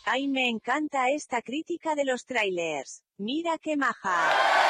Ay, me encanta esta crítica de los trailers. Mira qué maja.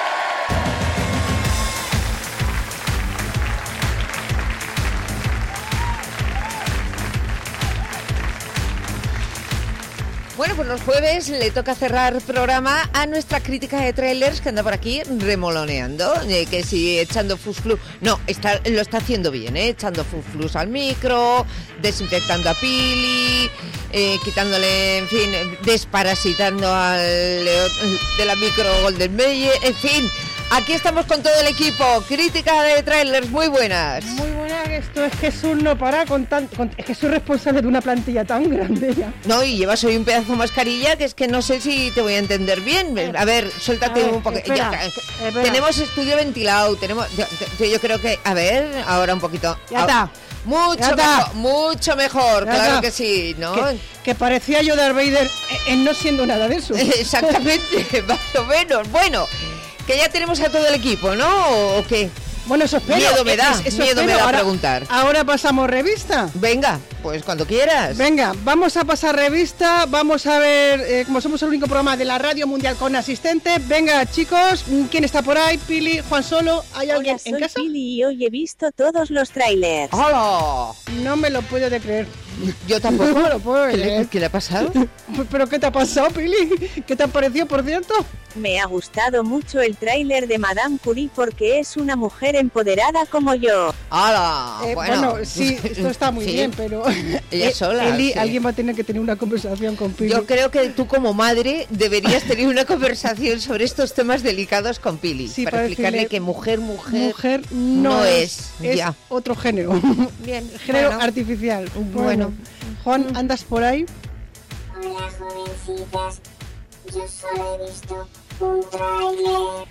Bueno, pues los jueves le toca cerrar programa a nuestra crítica de trailers que anda por aquí remoloneando, que si echando fusflus, no, lo está haciendo bien, echando fusflus al micro, desinfectando a Pili, quitándole, en fin, desparasitando al de la micro Golden Meyer, en fin. Aquí estamos con todo el equipo. Crítica de trailers, muy buenas. Muy buenas, esto es que es un no para es que soy responsable de una plantilla tan grande ya. No, y llevas hoy un pedazo de mascarilla que es que no sé si te voy a entender bien. A ver, suéltate un poco. Espera. Tenemos estudio ventilado, yo creo que, a ver, ahora un poquito. Ya está. Mucho mejor, ya claro está. que sí, ¿no? Que parecía yo Darth Vader en no siendo nada de eso. Exactamente, más o menos. Bueno, que ya tenemos a todo el equipo, ¿no? ¿O qué? Bueno, eso espero. Miedo me da ahora, preguntar. Ahora pasamos revista. Venga, pues cuando quieras. Venga, vamos a pasar revista, vamos a ver, como somos el único programa de la Radio Mundial con asistente, venga chicos, ¿quién está por ahí? Pili, Juan Solo, ¿hay alguien Hola, soy en casa? Pili y hoy he visto todos los trailers. ¡Hola! No me lo puedo de creer. Yo tampoco. No me lo puedo creer. ¿Qué le ha pasado? ¿Pero qué te ha pasado, Pili? ¿Qué te ha parecido, por cierto? Me ha gustado mucho el tráiler de Madame Curie porque es una mujer empoderada como yo. ¡Hala! Bueno, sí, esto está muy bien, pero ella sola. Eli, sí. alguien va a tener que tener una conversación con Pili. Yo creo que tú como madre deberías tener una conversación sobre estos temas delicados con Pili, Sí, para explicarle decirle, que mujer no es ya. otro género. Bien, Género bueno. artificial. Bueno. Juan, ¿andas por ahí? Hola, jovencitas. Yo solo he visto un tráiler.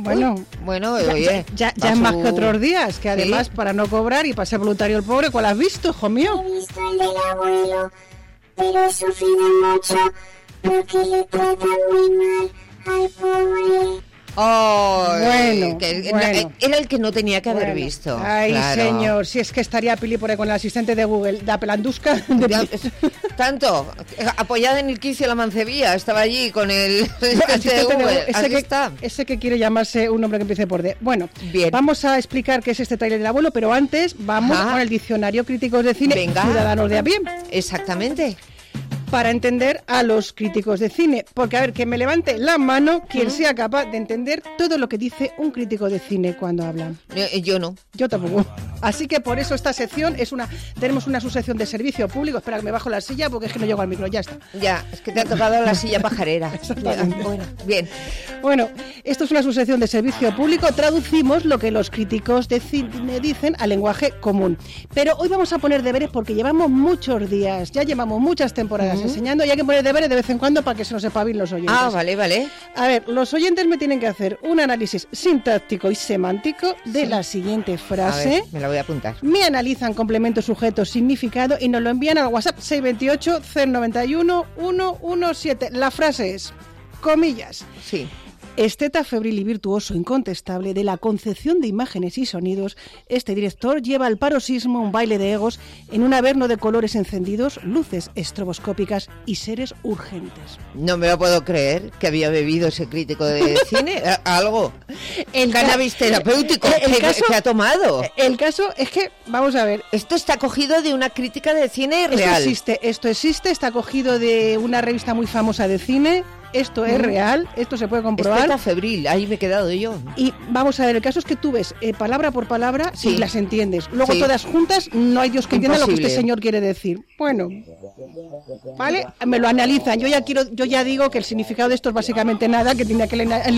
Bueno, Oye, ya es más que otros días, que además para no cobrar y para ser voluntario el pobre, ¿cuál has visto, hijo mío? He visto el del abuelo, pero he sufrido mucho porque le tratan muy mal al pobre. Oh, Bueno. Era el que no tenía que haber visto. Ay, claro. señor, si es que estaría Pili por ahí con el asistente de Google, la pelandusca de Ya, Pili. tanto, apoyada en el quicio de la mancebía, estaba allí con el asistente de Google. Aquí está. Ese que quiere llamarse un nombre que empiece por D. Bueno, Bien. vamos a explicar qué es este tráiler del abuelo, pero antes vamos con el diccionario críticos de cine, Venga. ciudadanos de a pie, Exactamente. para entender a los críticos de cine. Porque, a ver, que me levante la mano quien sea capaz de entender todo lo que dice un crítico de cine cuando habla. Yo no. Yo tampoco. Así que por eso esta sección tenemos una subsección de servicio público. Espera que me bajo la silla porque es que no llego al micro, ya está. Ya, es que te ha tocado la silla pajarera. Exactamente. Bueno, bien. Bueno, esto es una subsección de servicio público. Traducimos lo que los críticos de cine dicen al lenguaje común. Pero hoy vamos a poner deberes porque llevamos muchos días, ya llevamos muchas temporadas enseñando y hay que poner deberes de vez en cuando para que se nos espabilen los oyentes. Ah, vale. A ver, los oyentes me tienen que hacer un análisis sintáctico y semántico de la siguiente A frase. ver, me la voy a apuntar. Me analizan complemento, sujeto, significado y nos lo envían al WhatsApp 628 091 117. La frase es, comillas, Sí. esteta febril y virtuoso incontestable de la concepción de imágenes y sonidos, este director lleva al paroxismo un baile de egos en un averno de colores encendidos, luces estroboscópicas y seres urgentes. No me lo puedo creer que había bebido ese crítico de cine. Algo. El Cannabis terapéutico. ¿Qué ha tomado? El caso es que, vamos a ver, Esto está cogido de una crítica de cine real. esto existe, está cogido de una revista muy famosa de cine. Esto es real, esto se puede comprobar. Esteta febril, ahí me he quedado yo. Y vamos a ver, el caso es que tú ves palabra por palabra Sí. y las entiendes. Luego Sí. todas juntas, no hay Dios que entienda lo que este Imposible. señor quiere decir. Bueno, ¿vale? Me lo analizan. Yo ya digo que el significado de esto es básicamente nada, que tenía que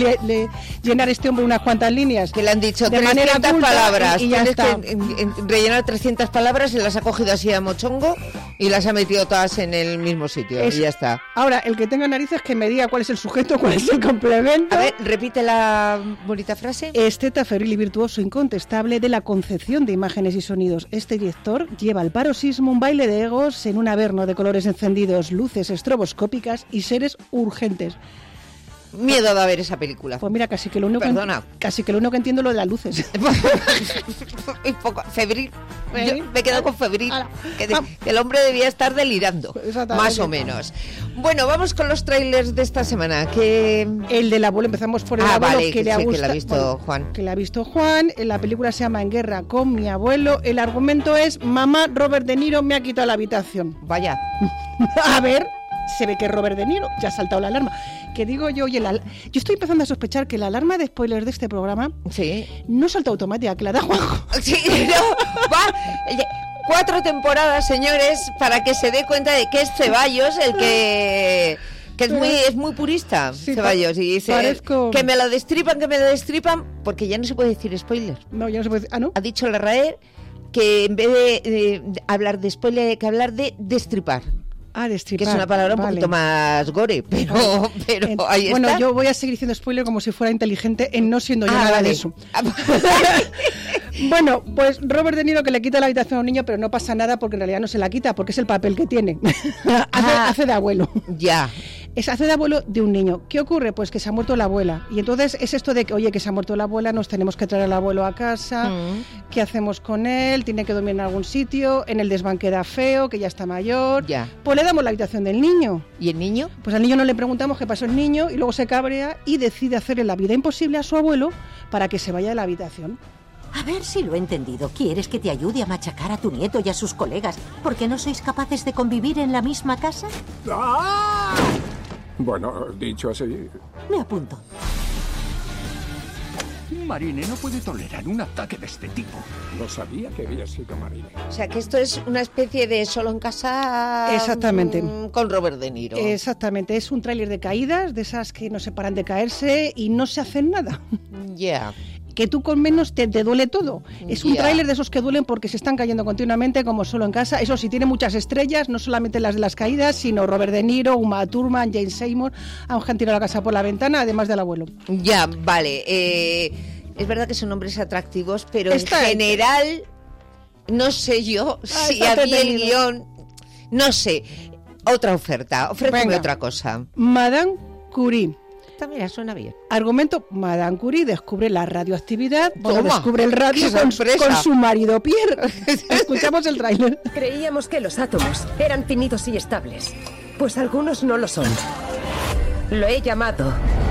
llenar este hombre unas cuantas líneas. Que le han dicho de 300 manera culta palabras. y ya Tienes está. que rellenar 300 palabras y las ha cogido así a mochongo y las ha metido todas en el mismo sitio. Es- Y ya está. Ahora, el que tenga narices que me diga cuál es el sujeto, cuál es el complemento. A ver, repite la bonita frase. Esteta febril y virtuoso incontestable de la concepción de imágenes y sonidos. Este director lleva al paroxismo un baile de egos en un averno de colores encendidos, luces estroboscópicas y seres urgentes. Miedo de ver esa película. Pues mira, casi que lo único Perdona. que entiendo es lo de las luces. Un poco febril. Yo me quedo con febril. Ala. Que el hombre debía estar delirando. Exactamente. Más o menos. Bueno, vamos con los trailers de esta semana. Que... El del abuelo, empezamos por el abuelo, vale, que le ha sí, que gustado. la ha visto Juan. Que la ha visto Juan. La película se llama En guerra con mi abuelo. El argumento es: mamá, Robert De Niro me ha quitado la habitación. Vaya. A ver, se ve que es Robert De Niro, ya ha saltado la alarma. Que digo yo, oye, yo estoy empezando a sospechar que la alarma de spoilers de este programa Sí. no salta automática, que la da Juanjo. Sí, no, va. 4 temporadas, señores, para que se dé cuenta de que es Ceballos el que es muy purista, Sí, Ceballos, y dice parezco... que me lo destripan, porque ya no se puede decir spoiler. No, ya no se puede decir. Ah, ¿no? Ha dicho la RAE que en vez de hablar de spoiler hay que hablar de destripar, Ah, que destripar. es una palabra un vale. poquito más gore, pero ahí Bueno, está. yo voy a seguir diciendo spoiler como si fuera inteligente en no siendo yo nada vale. de eso. Bueno, pues Robert De Niro que le quita la habitación a un niño, pero no pasa nada porque en realidad no se la quita, porque es el papel que tiene. hace de abuelo. Ya. Hace de abuelo de un niño. ¿Qué ocurre? Pues que se ha muerto la abuela. Y entonces es esto de que, oye, que se ha muerto la abuela, nos tenemos que traer al abuelo a casa. ¿Qué hacemos con él? Tiene que dormir en algún sitio. En el desván queda feo, que ya está mayor. Ya. Pues le damos la habitación del niño. ¿Y el niño? Pues al niño no le preguntamos qué pasó el niño y luego se cabrea y decide hacerle la vida imposible a su abuelo para que se vaya de la habitación. A ver si lo he entendido. ¿Quieres que te ayude a machacar a tu nieto y a sus colegas porque no sois capaces de convivir en la misma casa? ¡Ah! Bueno, dicho así... Me apunto. Marine no puede tolerar un ataque de este tipo. No sabía que había sido Marine. O sea, que esto es una especie de Solo en casa. Exactamente. Con Robert De Niro. Exactamente, es un tráiler de caídas, de esas que no se paran de caerse y no se hacen nada. Ya. Que tú con menos te duele todo. Es un Ya. tráiler de esos que duelen porque se están cayendo continuamente, como Solo en casa. Eso sí, tiene muchas estrellas, no solamente las de las caídas, sino Robert De Niro, Uma Thurman, Jane Seymour, aunque han tirado la casa por la ventana, además del abuelo. Ya, vale. Es verdad que son hombres atractivos, pero Está en general, no sé yo si está a mí el entretenido. guión. No sé. Otra oferta. Ofréceme Venga. otra cosa. Madame Curie. Esta, mira, suena bien. Argumento: Madame Curie descubre la radioactividad, Toma, descubre el radio qué sorpresa. con su marido Pierre. Escuchamos el tráiler. Creíamos que los átomos eran finitos y estables, pues algunos no lo son. Lo he llamado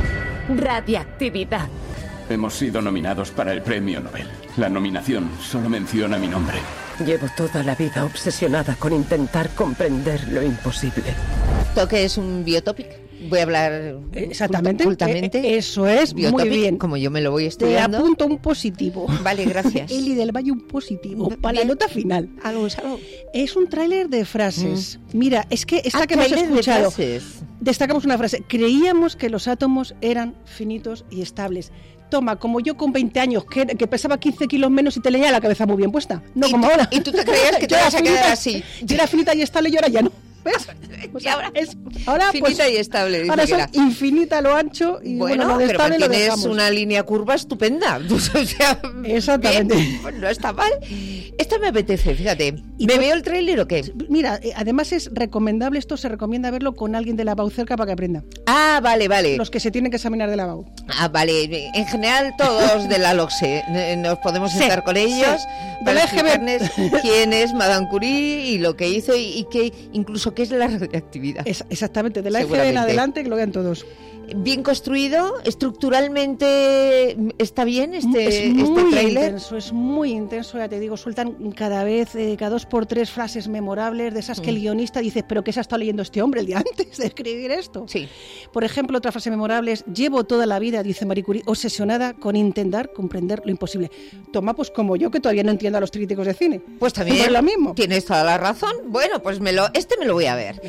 radiactividad. Hemos sido nominados para el premio Nobel. La nominación solo menciona mi nombre. Llevo toda la vida obsesionada con intentar comprender lo imposible. ¿Esto qué es un biotopic? Voy a hablar Exactamente. cultamente. Eso es, muy Biotopic, bien. como yo me lo voy Te estudiando. apunto un positivo. Vale, gracias. Eli del Valle un positivo para la Bien. nota final. Algo. Es un tráiler de frases. Mira, es que esta que hemos tráiler de escuchado, frases. destacamos una frase. Creíamos que los átomos eran finitos y estables. Toma, como yo con 20 años, que pesaba 15 kilos menos y te leía la cabeza muy bien puesta. No ¿Y como tú- ahora. y tú te creías que Yo te era ibas a quedar finita- así? Yo era finita y estable y ahora ya no. ¿Ves? Y ahora, ahora finita y estable, dice Ahora que son era. infinita lo ancho y Bueno, lo de pero estable lo tienes dejamos. una línea curva estupenda. O sea, Exactamente. bien, pues no está mal. Esto me apetece, fíjate. Y ¿Me tú- veo el tráiler o qué? Mira, además es recomendable, esto se recomienda verlo con alguien de la BAU cerca para que aprenda. Ah, vale. Los que se tienen que examinar de la BAU. Ah, vale. En general, todos de la LOCSE. Nos podemos Sí, sentar con ellos sí. para Del EGB. explicarles quién es Madame Curie y lo que hizo y que incluso qué es la radioactividad. Exactamente, de la EGB en Seguramente. adelante, que lo vean todos. Bien construido, estructuralmente está bien es este muy tráiler. intenso, es muy intenso, ya te digo, sueltan cada vez, cada 2 por 3 frases memorables de esas que el guionista dice, pero ¿qué se ha estado leyendo este hombre el día antes de escribir esto? Sí. Por ejemplo, otra frase memorable es, llevo toda la vida, dice Marie Curie, obsesionada con intentar comprender lo imposible. Toma, pues como yo, que todavía no entiendo a los críticos de cine. Pues también Pues lo mismo. tienes toda la razón. Bueno, pues me lo voy a ver.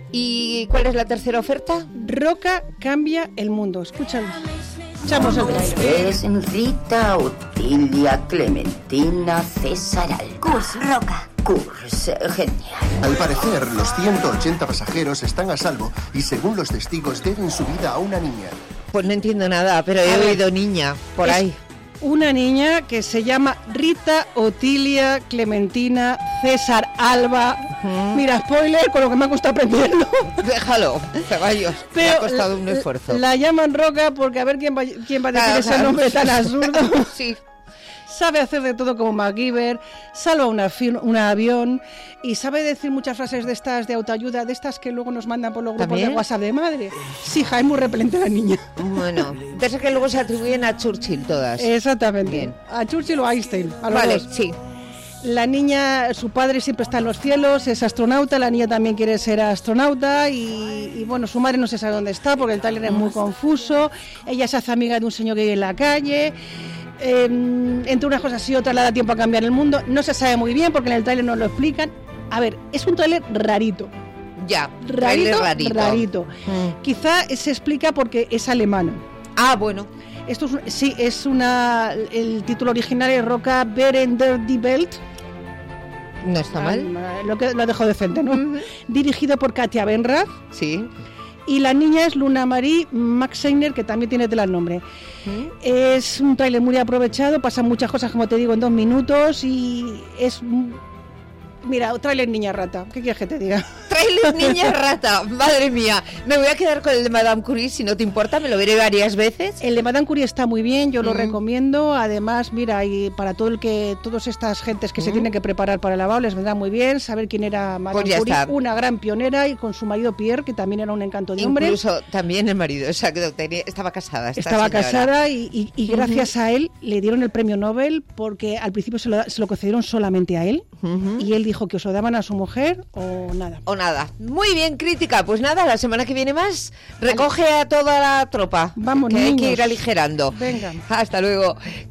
¿Y cuál es la tercera oferta? Roca cambia el mundo. Escúchalo. Echamos el tráiler. Es Rita Otilia Clementina César Alba. Curs Roca. Curs, genial. Al parecer, los 180 pasajeros están a salvo y, según los testigos, deben su vida a una niña. Pues no entiendo nada, pero he A ver, oído niña por es ahí. Una niña que se llama Rita Otilia Clementina César Alba. Mira, spoiler, con lo que me ha costado aprenderlo. Déjalo, Ceballos, me ha costado un esfuerzo. La llaman Roca porque a ver quién va a decir ese nombre tan absurdo. Sí. Sabe hacer de todo como MacGyver, salva un avión y sabe decir muchas frases de estas de autoayuda, de estas que luego nos mandan por los grupos de WhatsApp de madre. Sí, hija, es muy repelente la niña. Bueno, de esas que luego se atribuyen a Churchill todas. Exactamente. Bien. A Churchill o a Einstein. A los vale, dos. sí. La niña, su padre siempre está en los cielos, es astronauta, la niña también quiere ser astronauta y bueno, su madre no se sabe dónde está porque el tráiler es muy confuso. Ella se hace amiga de un señor que vive en la calle. Entre unas cosas y otras le da tiempo a cambiar el mundo. No se sabe muy bien porque en el tráiler nos lo explican. A ver, es un tráiler rarito. Ya, rarito. Quizá se explica porque es alemana. Ah, bueno. Esto es el título original es Roca Berender die Welt. No está mal. Lo dejo decente, ¿no? Dirigido por Katja Benrath. Sí. Y la niña es Luna Marie Maxeiner, que también tiene tela el nombre. Es un tráiler muy aprovechado, pasan muchas cosas, como te digo, en 2 minutos y es... Mira, tráiler niña rata, ¿qué quieres que te diga? Tráiler niña rata, madre mía. Me voy a quedar con el de Madame Curie, si no te importa, me lo veré varias veces. El de Madame Curie está muy bien, yo lo recomiendo. Además, mira, y para todas estas gentes que se tienen que preparar para el lavado, les vendrá muy bien saber quién era Madame Curie, una gran pionera, y con su marido Pierre, que también era un encanto de hombre. Incluso también el marido, exacto, estaba casada. Estaba casada y gracias a él le dieron el premio Nobel, porque al principio se lo concedieron solamente a él, y él dijo que os lo daban a su mujer o nada. O nada. Muy bien, crítica. Pues nada, la semana que viene más. Recoge a toda la tropa. Vamos, que niños. hay que ir aligerando. Venga. Hasta luego.